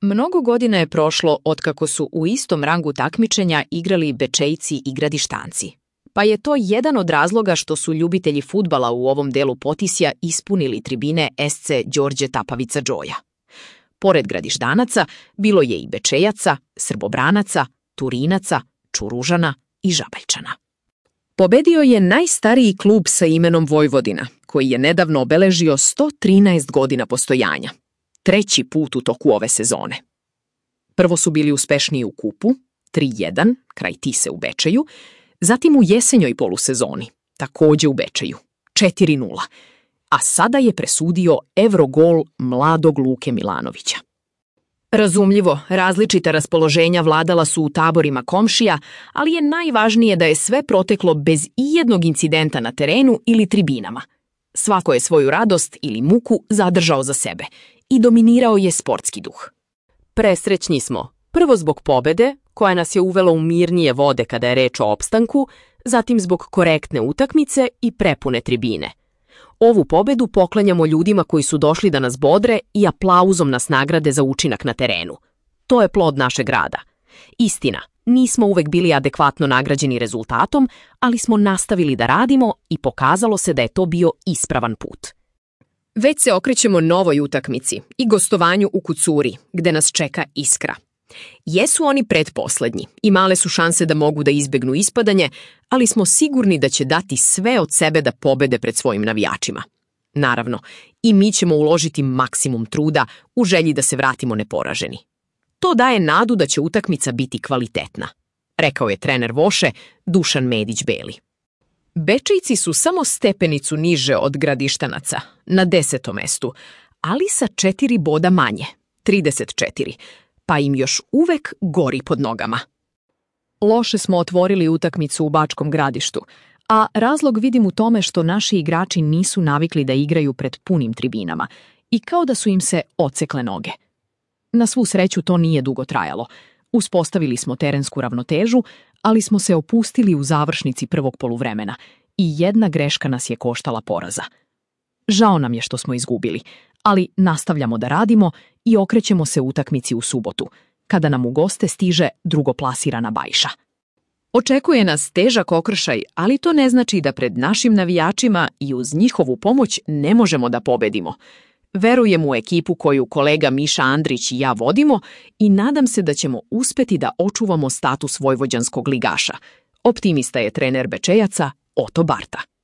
Mnogo godina je prošlo otkako su u istom rangu takmičenja igrali Bečejci i Gradištanci. Pa je to jedan od razloga što su ljubitelji fudbala u ovom delu Potisja ispunili tribine SC Đorđe Tapavica Džoja. Pored Gradištanaca bilo je i Bečejaca, Srbobranaca, Turinaca, Čuružana i Žabaljčana. Pobedio je najstariji klub sa imenom Vojvodina, koji je nedavno obeležio 113 godina postojanja. 3. put u toku ove sezone. Prvo su bili uspešniji u kupu, 3-1, kraj Tise u Bečeju, zatim u jesenjoj polusezoni, takođe u Bečeju, 4-0, a sada je presudio Evrogol mladog Luke Milanovića. Razumljivo, različita raspoloženja vladala su u taborima komšija, ali je najvažnije da je sve proteklo bez ijednog incidenta na terenu ili tribinama. Svako je svoju radost ili muku zadržao za sebe i dominirao je sportski duh. Presrećni smo, prvo zbog pobede, koja nas je uvela u mirnije vode kada je reč o opstanku, zatim zbog korektne utakmice i prepune tribine. Ovu pobedu poklanjamo ljudima koji su došli da nas bodre i aplauzom nas nagrade za učinak na terenu. To je plod našeg rada. Istina, nismo uvek bili adekvatno nagrađeni rezultatom, ali smo nastavili da radimo i pokazalo se da je to bio ispravan put. Već se okrećemo novoj utakmici i gostovanju u Kucuri, gde nas čeka Iskra. Jesu oni pretposlednji i male su šanse da mogu da izbegnu ispadanje, ali smo sigurni da će dati sve od sebe da pobede pred svojim navijačima. Naravno, i mi ćemo uložiti maksimum truda u želji da se vratimo neporaženi. To daje nadu da će utakmica biti kvalitetna, rekao je trener Voše Dušan Medić-Beli. Bečejci su samo stepenicu niže od Gradištanaca, na 10. mestu, ali sa 4 boda manje, 34, pa im još uvek gori pod nogama. Loše smo otvorili utakmicu u Bačkom Gradištu, a razlog vidim u tome što naši igrači nisu navikli da igraju pred punim tribinama i kao da su im se odsekle noge. Na svu sreću to nije dugo trajalo. Uspostavili smo terensku ravnotežu, ali smo se opustili u završnici prvog poluvremena i jedna greška nas je koštala poraza. Žao nam je što smo izgubili, ali nastavljamo da radimo i okrećemo se utakmici u subotu, kada nam u goste stiže drugoplasirana Bajša. Očekuje nas težak okršaj, ali to ne znači da pred našim navijačima i uz njihovu pomoć ne možemo da pobedimo. Verujem u ekipu koju kolega Miša Andrić i ja vodimo i nadam se da ćemo uspeti da očuvamo status vojvođanskog ligaša. Optimista je trener Bečejaca Oto Barta.